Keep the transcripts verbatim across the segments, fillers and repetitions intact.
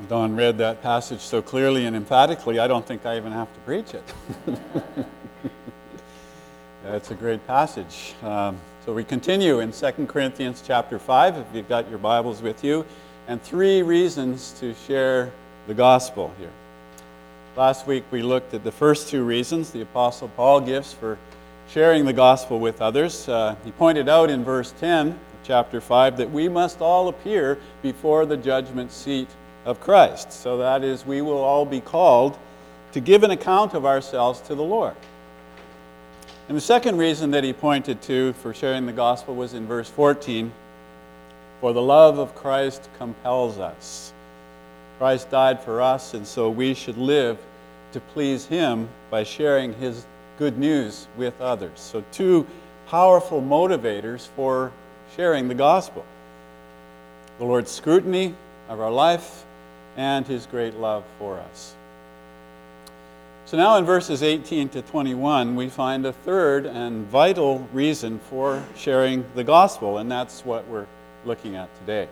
Don read that passage so clearly and emphatically, I don't think I even have to preach it. It's a great passage. Um, so we continue in Second Corinthians chapter five, if you've got your Bibles with you, and three reasons to share the gospel here. Last week we looked at the first two reasons the Apostle Paul gives for sharing the gospel with others. Uh, he pointed out in verse ten of chapter five that we must all appear before the judgment seat of Christ. So that is, we will all be called to give an account of ourselves to the Lord. And the second reason that he pointed to for sharing the gospel was in verse fourteen. For the love of Christ compels us. Christ died for us, and so we should live to please Him by sharing His good news with others. So two powerful motivators for sharing the gospel. The Lord's scrutiny of our life and His great love for us. So now in verses eighteen to twenty-one, we find a third and vital reason for sharing the gospel, and that's what we're looking at today.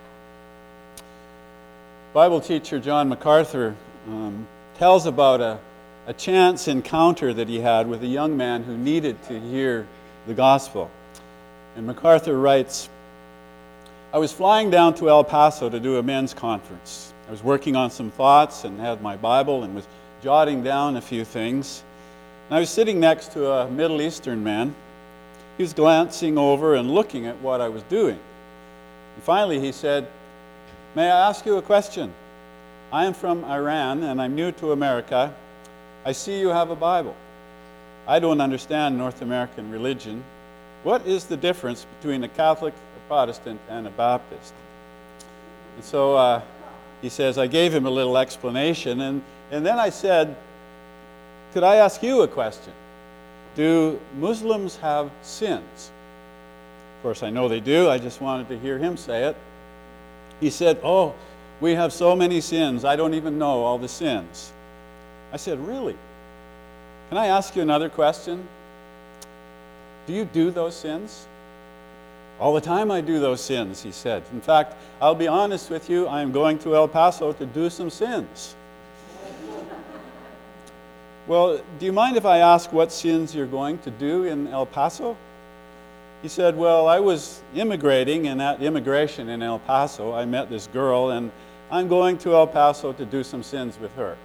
Bible teacher John MacArthur um, tells about a, a chance encounter that he had with a young man who needed to hear the gospel. And MacArthur writes, I was flying down to El Paso to do a men's conference. I was working on some thoughts and had my Bible and was jotting down a few things. And I was sitting next to a Middle Eastern man. He was glancing over and looking at what I was doing. And finally he said, may I ask you a question? I am from Iran and I'm new to America. I see you have a Bible. I don't understand North American religion. What is the difference between a Catholic, a Protestant, and a Baptist? And so uh, he says, I gave him a little explanation, and, and then I said, could I ask you a question? Do Muslims have sins? Of course, I know they do. I just wanted to hear him say it. He said, oh, we have so many sins. I don't even know all the sins. I said, really? Can I ask you another question? Do you do those sins? All the time I do those sins, he said. In fact, I'll be honest with you, I am going to El Paso to do some sins. Well, do you mind if I ask what sins you're going to do in El Paso? He said, well, I was immigrating, and at immigration in El Paso, I met this girl, and I'm going to El Paso to do some sins with her.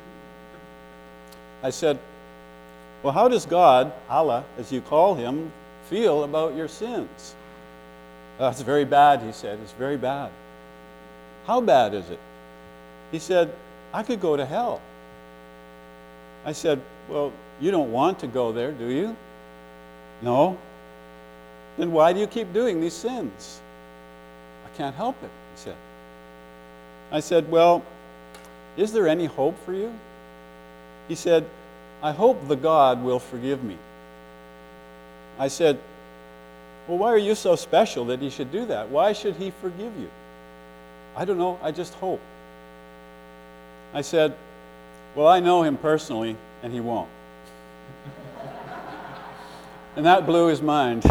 I said, well, how does God, Allah, as you call Him, feel about your sins? Oh, it's very bad, he said. It's very bad. How bad is it? He said, I could go to hell. I said, well, you don't want to go there, do you? No. Then why do you keep doing these sins? I can't help it, he said. I said, well, is there any hope for you? He said, I hope the God will forgive me. I said, well, why are you so special that He should do that? Why should He forgive you? I don't know, I just hope. I said, well, I know Him personally, and He won't. And that blew his mind.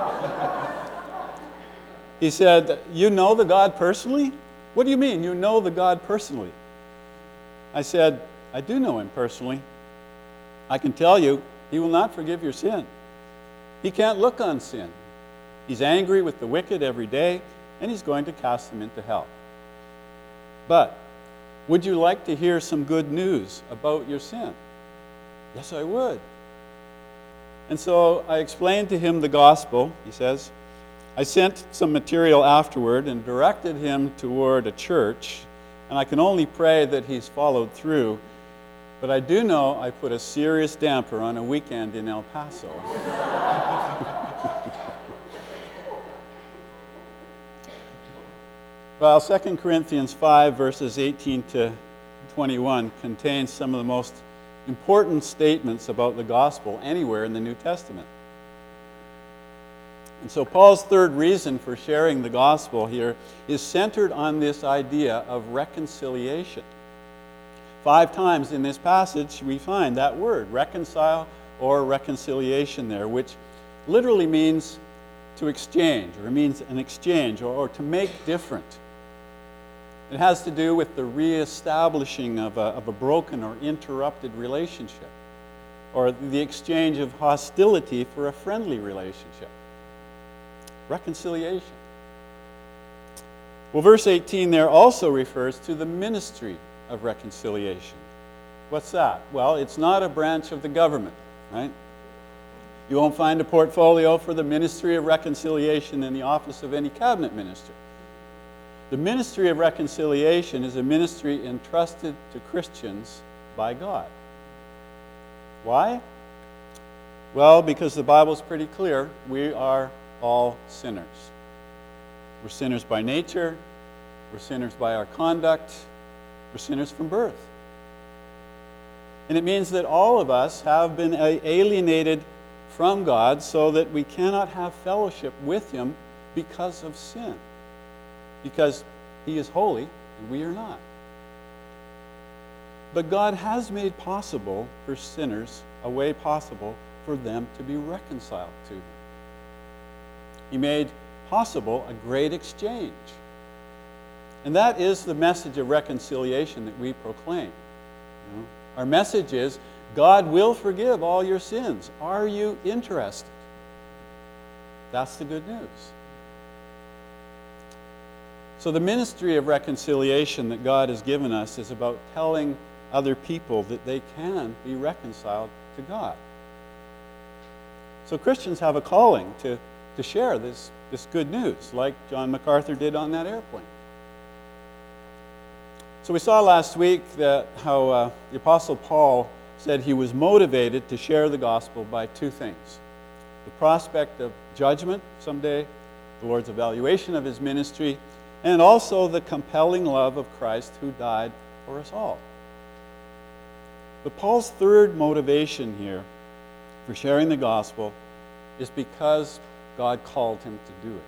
He said, you know the God personally? What do you mean, you know the God personally? I said, I do know Him personally. I can tell you, He will not forgive your sin. He can't look on sin. He's angry with the wicked every day, and He's going to cast them into hell. But would you like to hear some good news about your sin? Yes, I would. And so I explained to him the gospel, he says. I sent some material afterward and directed him toward a church, and I can only pray that he's followed through. But I do know I put a serious damper on a weekend in El Paso. Well, Second Corinthians five, verses eighteen to twenty-one contains some of the most important statements about the gospel anywhere in the New Testament. And so Paul's third reason for sharing the gospel here is centered on this idea of reconciliation. Five times in this passage we find that word, reconcile or reconciliation there, which literally means to exchange, or it means an exchange, or, or to make different. It has to do with the reestablishing of a, of a broken or interrupted relationship, or the exchange of hostility for a friendly relationship. Reconciliation. Well, verse eighteen there also refers to the ministry of reconciliation. What's that? Well, it's not a branch of the government, right? You won't find a portfolio for the ministry of reconciliation in the office of any cabinet minister. The ministry of reconciliation is a ministry entrusted to Christians by God. Why? Well, because the Bible's pretty clear. We are all sinners. We're sinners by nature. We're sinners by our conduct. We're sinners from birth. And it means that all of us have been alienated from God so that we cannot have fellowship with Him because of sin. Because He is holy and we are not. But God has made possible for sinners a way possible for them to be reconciled to Him. He made possible a great exchange. And that is the message of reconciliation that we proclaim. You know, our message is, God will forgive all your sins. Are you interested? That's the good news. So the ministry of reconciliation that God has given us is about telling other people that they can be reconciled to God. So Christians have a calling to, to share this, this good news, like John MacArthur did on that airplane. So we saw last week that how uh, the Apostle Paul said he was motivated to share the gospel by two things: the prospect of judgment someday, the Lord's evaluation of his ministry, and also the compelling love of Christ who died for us all. But Paul's third motivation here for sharing the gospel is because God called him to do it.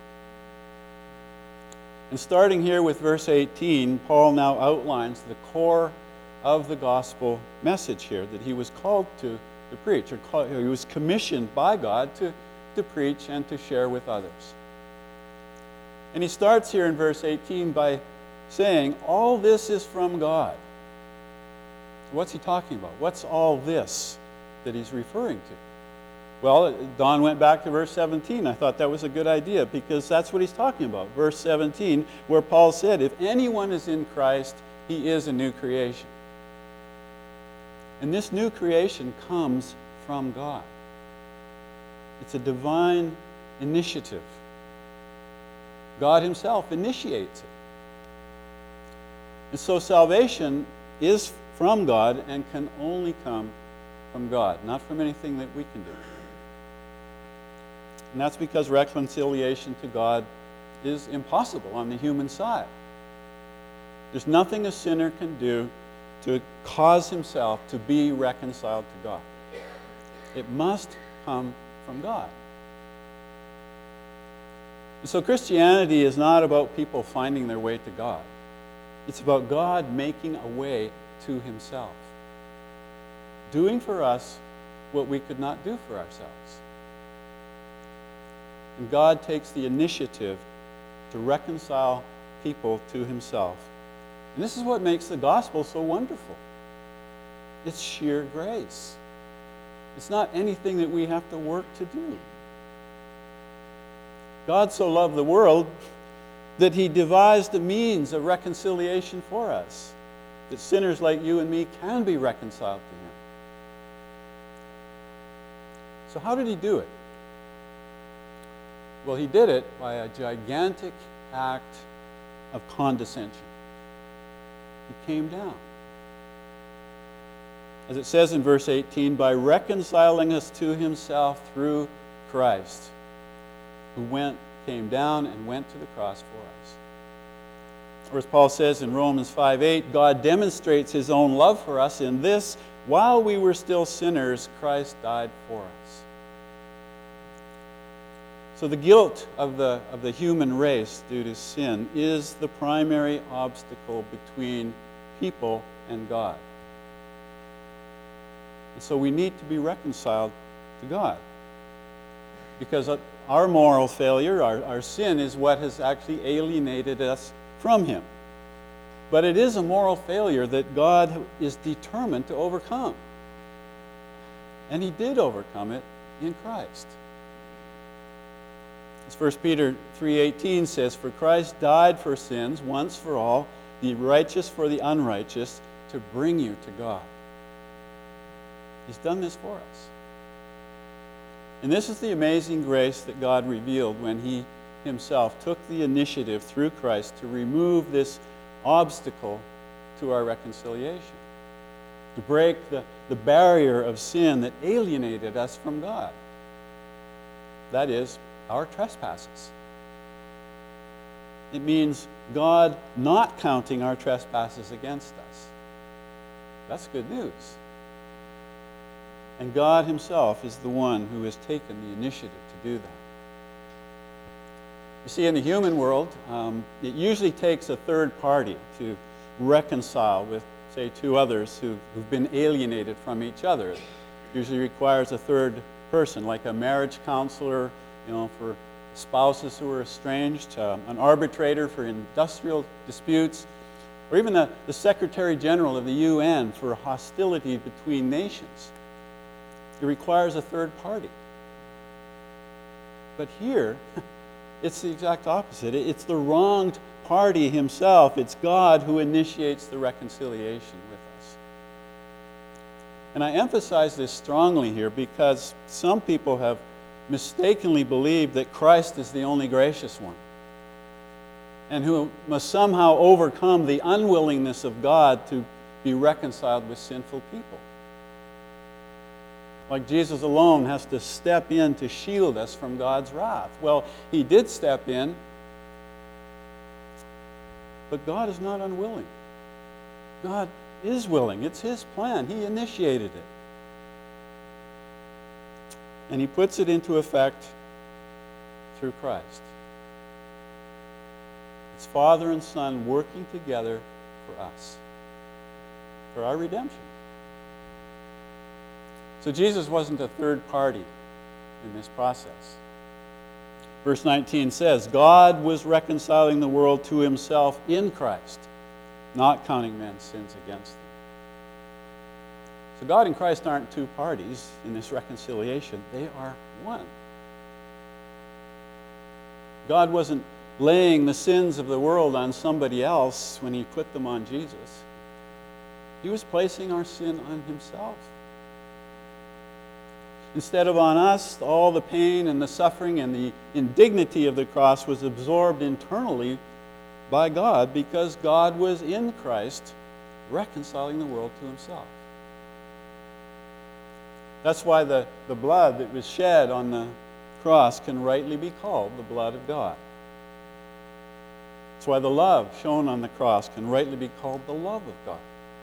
And starting here with verse eighteen, Paul now outlines the core of the gospel message here that he was called to, to preach, or call, he was commissioned by God to, to preach and to share with others. And he starts here in verse eighteen by saying, all this is from God. What's he talking about? What's all this that he's referring to? Well, Don went back to verse seventeen. I thought that was a good idea because that's what he's talking about. Verse seventeen, where Paul said, if anyone is in Christ, he is a new creation. And this new creation comes from God. It's a divine initiative. God himself initiates it. And so salvation is from God and can only come from God, not from anything that we can do. And that's because reconciliation to God is impossible on the human side. There's nothing a sinner can do to cause himself to be reconciled to God. It must come from God. And so Christianity is not about people finding their way to God. It's about God making a way to himself, doing for us what we could not do for ourselves. And God takes the initiative to reconcile people to himself. And this is what makes the gospel so wonderful. It's sheer grace. It's not anything that we have to work to do. God so loved the world that he devised a means of reconciliation for us, that sinners like you and me can be reconciled to him. So how did he do it? Well, he did it by a gigantic act of condescension. He came down. As it says in verse eighteen, by reconciling us to himself through Christ, who went, came down and went to the cross for us. Or as Paul says in Romans five eight, God demonstrates his own love for us in this: while we were still sinners, Christ died for us. So the guilt of the, of the human race due to sin is the primary obstacle between people and God. And so we need to be reconciled to God. Because our moral failure, our, our sin, is what has actually alienated us from him. But it is a moral failure that God is determined to overcome. And he did overcome it in Christ. As First Peter three eighteen says, "For Christ died for sins once for all, the righteous for the unrighteous, to bring you to God." He's done this for us. And this is the amazing grace that God revealed when he himself took the initiative through Christ to remove this obstacle to our reconciliation, to break the, the barrier of sin that alienated us from God. That is, our trespasses. It means God not counting our trespasses against us. That's good news. And God himself is the one who has taken the initiative to do that. You see, in the human world, um, it usually takes a third party to reconcile with, say, two others who, who've been alienated from each other. It usually requires a third person, like a marriage counselor, you know, for spouses who are estranged, um, an arbitrator for industrial disputes, or even the, the Secretary General of the U N for hostility between nations. It requires a third party. But here, it's the exact opposite. It's the wronged party himself. It's God who initiates the reconciliation with us. And I emphasize this strongly here because some people have mistakenly believed that Christ is the only gracious one and who must somehow overcome the unwillingness of God to be reconciled with sinful people. Like Jesus alone has to step in to shield us from God's wrath. Well, he did step in, but God is not unwilling. God is willing. It's his plan. He initiated it. And he puts it into effect through Christ. It's Father and Son working together for us, for our redemption. So Jesus wasn't a third party in this process. Verse nineteen says, God was reconciling the world to himself in Christ, not counting men's sins against them. So God and Christ aren't two parties in this reconciliation. They are one. God wasn't laying the sins of the world on somebody else when he put them on Jesus. He was placing our sin on himself. Instead of on us, all the pain and the suffering and the indignity of the cross was absorbed internally by God because God was in Christ reconciling the world to himself. That's why the, the blood that was shed on the cross can rightly be called the blood of God. That's why the love shown on the cross can rightly be called the love of God.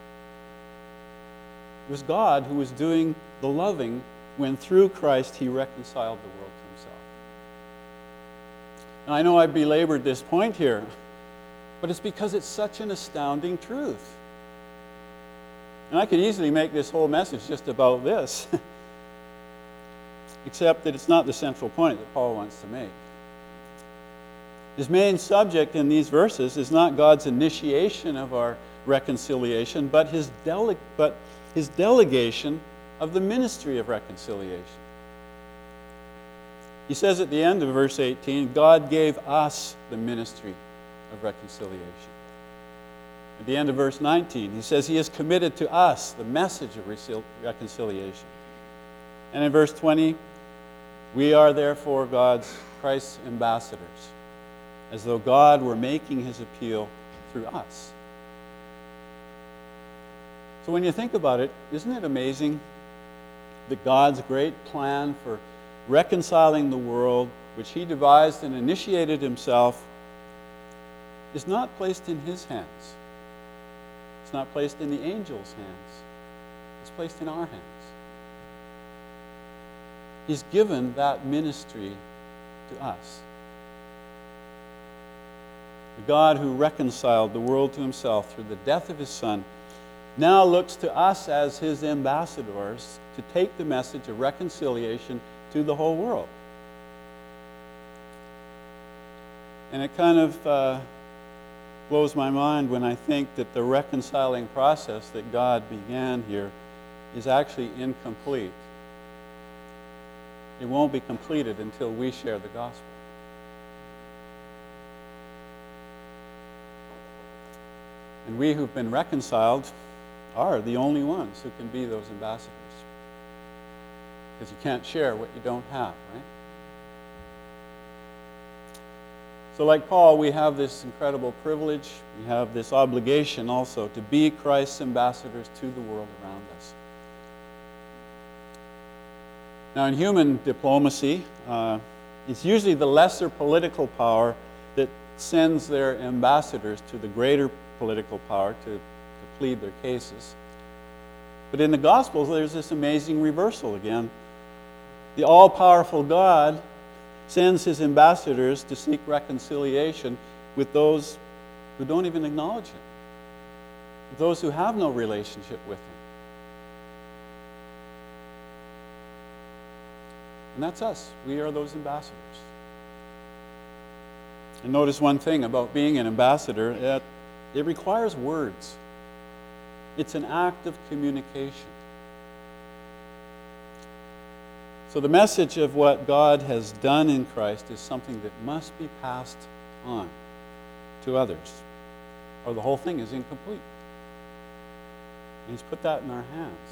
It was God who was doing the loving when through Christ he reconciled the world to himself. Now, I know I've belabored this point here, but it's because it's such an astounding truth. And I could easily make this whole message just about this, except that it's not the central point that Paul wants to make. His main subject in these verses is not God's initiation of our reconciliation, but his, dele- but his delegation of the ministry of reconciliation. He says at the end of verse eighteen, God gave us the ministry of reconciliation. At the end of verse nineteen, he says he has committed to us the message of reconciliation. And in verse twenty, we are therefore God's, Christ's ambassadors, as though God were making his appeal through us. So when you think about it, isn't it amazing that God's great plan for reconciling the world, which he devised and initiated himself, is not placed in his hands. It's not placed in the angels' hands. It's placed in our hands. He's given that ministry to us. The God who reconciled the world to himself through the death of his Son now looks to us as his ambassadors to take the message of reconciliation to the whole world. And it kind of uh, blows my mind when I think that the reconciling process that God began here is actually incomplete. It won't be completed until we share the gospel. And we who've been reconciled are the only ones who can be those ambassadors. Because you can't share what you don't have, right? So like Paul, we have this incredible privilege, we have this obligation also to be Christ's ambassadors to the world around us. Now in human diplomacy, uh, it's usually the lesser political power that sends their ambassadors to the greater political power to, to plead their cases. But in the Gospels, there's this amazing reversal again. The all-powerful God sends his ambassadors to seek reconciliation with those who don't even acknowledge him, with those who have no relationship with him. And that's us. We are those ambassadors. And notice one thing about being an ambassador, that it requires words. It's an act of communication. So the message of what God has done in Christ is something that must be passed on to others, or the whole thing is incomplete. And he's put that in our hands.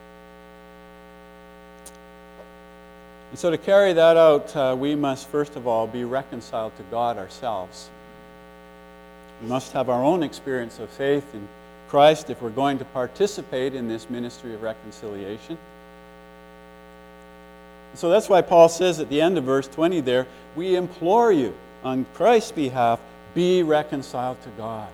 And so to carry that out, uh, we must first of all be reconciled to God ourselves. We must have our own experience of faith in Christ if we're going to participate in this ministry of reconciliation. So that's why Paul says at the end of verse twenty there, we implore you on Christ's behalf, be reconciled to God.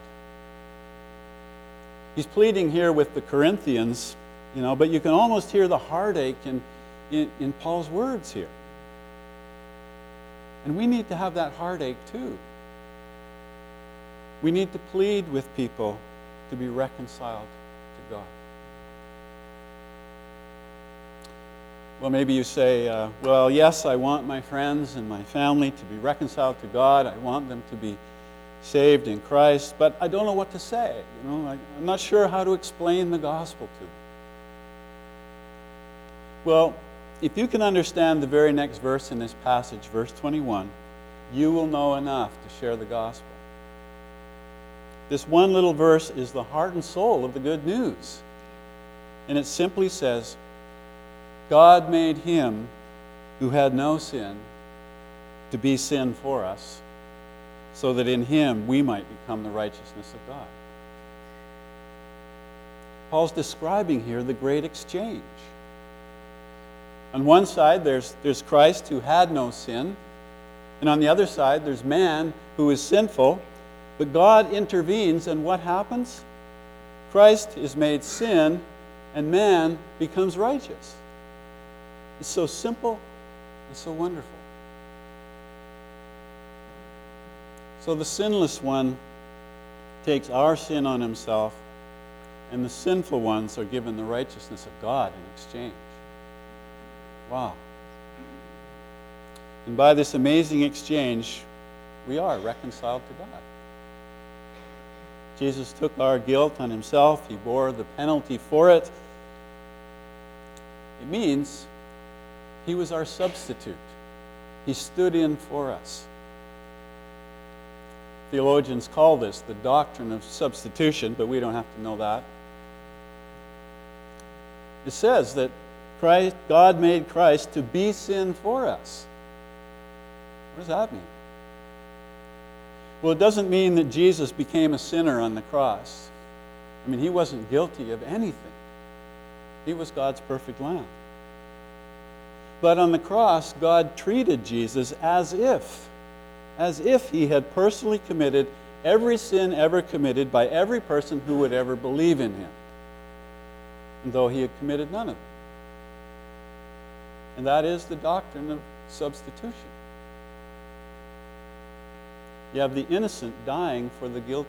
He's pleading here with the Corinthians, you know, but you can almost hear the heartache in, in, in Paul's words here. And we need to have that heartache too. We need to plead with people to be reconciled to God. Well, maybe you say, uh, well, yes, I want my friends and my family to be reconciled to God. I want them to be saved in Christ, but I don't know what to say. You know, I, I'm not sure how to explain the gospel to them. Well, if you can understand the very next verse in this passage, verse twenty-one, you will know enough to share the gospel. This one little verse is the heart and soul of the good news. And it simply says, God made him who had no sin to be sin for us, so that in him we might become the righteousness of God. Paul's describing here the great exchange. On one side, there's, there's Christ who had no sin, and on the other side, there's man who is sinful, but God intervenes, and what happens? Christ is made sin, and man becomes righteous. It's so simple, it's so wonderful. So the sinless one takes our sin on himself, and the sinful ones are given the righteousness of God in exchange. Wow. And by this amazing exchange, we are reconciled to God. Jesus took our guilt on himself. He bore the penalty for it. It means he was our substitute. He stood in for us. Theologians call this the doctrine of substitution, but we don't have to know that. It says that Christ, God made Christ to be sin for us. What does that mean? Well, it doesn't mean that Jesus became a sinner on the cross. I mean, he wasn't guilty of anything. He was God's perfect Lamb. But on the cross, God treated Jesus as if, as if he had personally committed every sin ever committed by every person who would ever believe in him, though he had committed none of them. And that is the doctrine of substitution. You have the innocent dying for the guilty.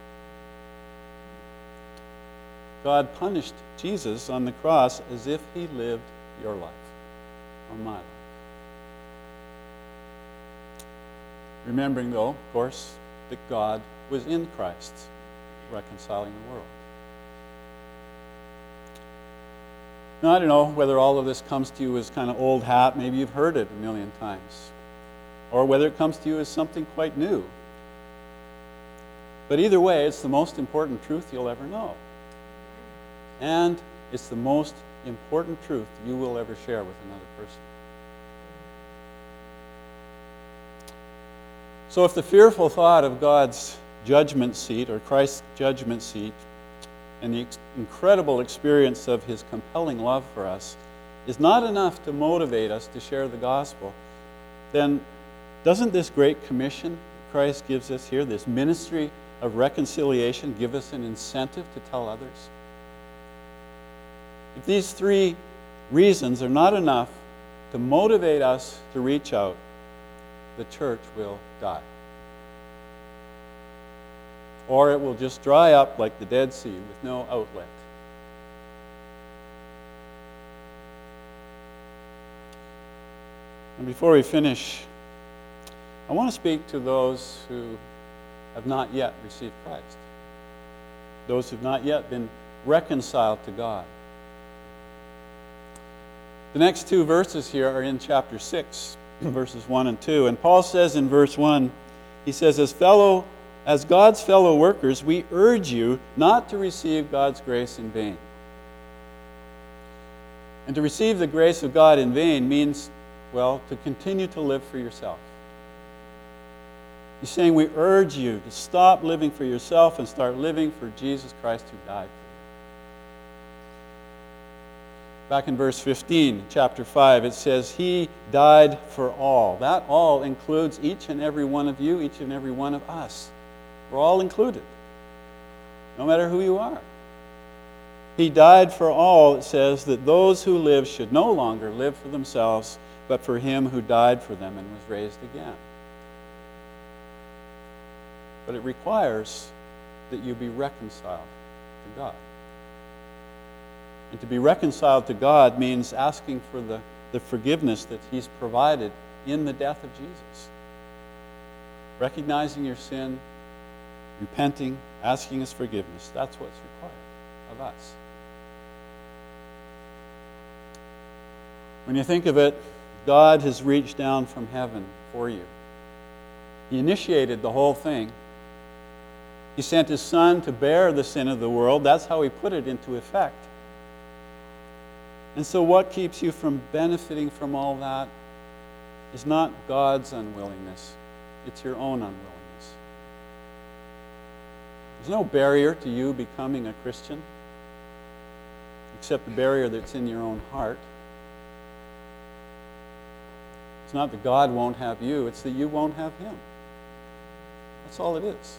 God punished Jesus on the cross as if he lived your life, or my life. Remembering, though, of course, that God was in Christ, reconciling the world. Now, I don't know whether all of this comes to you as kind of old hat. Maybe you've heard it a million times. Or whether it comes to you as something quite new. But either way, it's the most important truth you'll ever know. And it's the most important truth you will ever share with another person. So if the fearful thought of God's judgment seat, or Christ's judgment seat, and the ex- incredible experience of his compelling love for us is not enough to motivate us to share the gospel, then doesn't this great commission Christ gives us here, this ministry of reconciliation, give us an incentive to tell others? If these three reasons are not enough to motivate us to reach out, the church will die. Or it will just dry up like the Dead Sea with no outlet. And before we finish, I want to speak to those who have not yet received Christ. Those who have not yet been reconciled to God. The next two verses here are in chapter six, verses one and two. And Paul says in verse one, he says, as fellow As God's fellow workers, we urge you not to receive God's grace in vain. And to receive the grace of God in vain means, well, to continue to live for yourself. He's saying we urge you to stop living for yourself and start living for Jesus Christ who died for you. Back in verse fifteen, chapter five, it says, he died for all. That all includes each and every one of you, each and every one of us. We're all included, no matter who you are. He died for all, it says, that those who live should no longer live for themselves, but for him who died for them and was raised again. But it requires that you be reconciled to God. And to be reconciled to God means asking for the, the forgiveness that he's provided in the death of Jesus. Recognizing your sin, repenting, asking his forgiveness. That's what's required of us. When you think of it, God has reached down from heaven for you. He initiated the whole thing. He sent his Son to bear the sin of the world. That's how he put it into effect. And so what keeps you from benefiting from all that is not God's unwillingness. It's your own unwillingness. There's no barrier to you becoming a Christian except the barrier that's in your own heart. It's not that God won't have you, it's that you won't have him. That's all it is.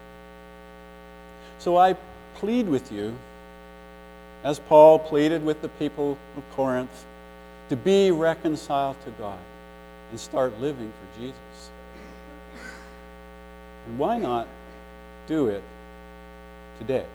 So I plead with you, as Paul pleaded with the people of Corinth, to be reconciled to God and start living for Jesus. And why not do it today?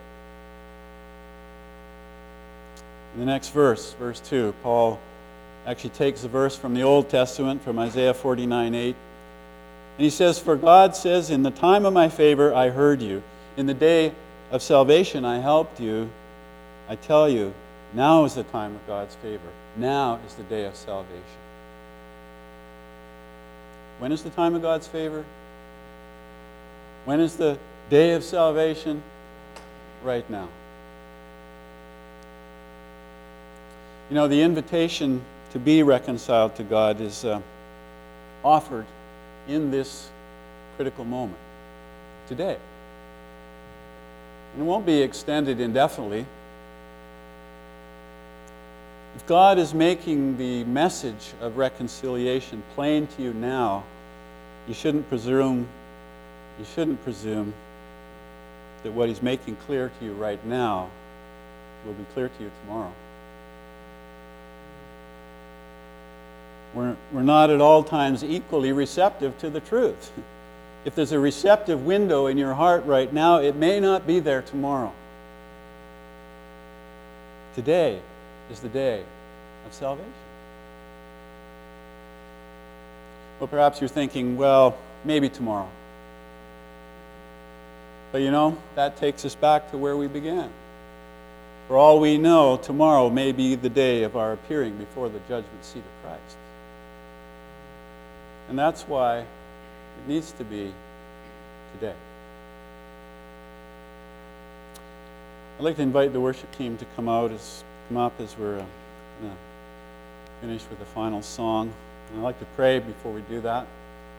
In the next verse, verse two, Paul actually takes a verse from the Old Testament, from Isaiah forty-nine eight. And he says, for God says, in the time of my favor I heard you. In the day of salvation I helped you. I tell you, now is the time of God's favor. Now is the day of salvation. When is the time of God's favor? When is the day of salvation? Right now. You know, the invitation to be reconciled to God is uh, offered in this critical moment, today. And it won't be extended indefinitely. If God is making the message of reconciliation plain to you now, you shouldn't presume, you shouldn't presume that what he's making clear to you right now will be clear to you tomorrow. We're, we're not at all times equally receptive to the truth. If there's a receptive window in your heart right now, it may not be there tomorrow. Today is the day of salvation. Well, perhaps you're thinking, well, maybe tomorrow. But you know, that takes us back to where we began. For all we know, tomorrow may be the day of our appearing before the judgment seat of Christ. And that's why it needs to be today. I'd like to invite the worship team to come out as come up as we're uh, going to finish with the final song. And I'd like to pray before we do that.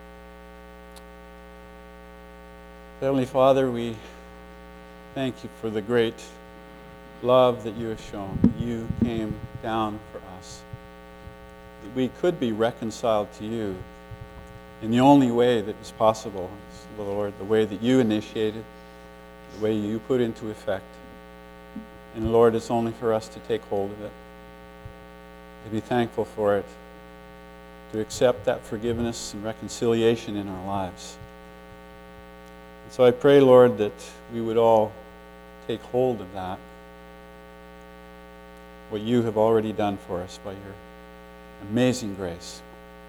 Heavenly Father, we thank you for the great love that you have shown. You came down for us. That we could be reconciled to you in the only way that is possible, Lord, the way that you initiated, the way you put into effect. And Lord, it's only for us to take hold of it, to be thankful for it, to accept that forgiveness and reconciliation in our lives. And so I pray, Lord, that we would all take hold of that, what you have already done for us by your amazing grace.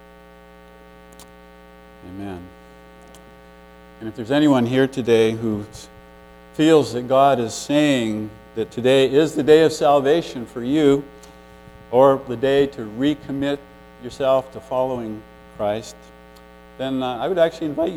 Amen. And if there's anyone here today who feels that God is saying that today is the day of salvation for you, or the day to recommit yourself to following Christ, then uh, I would actually invite you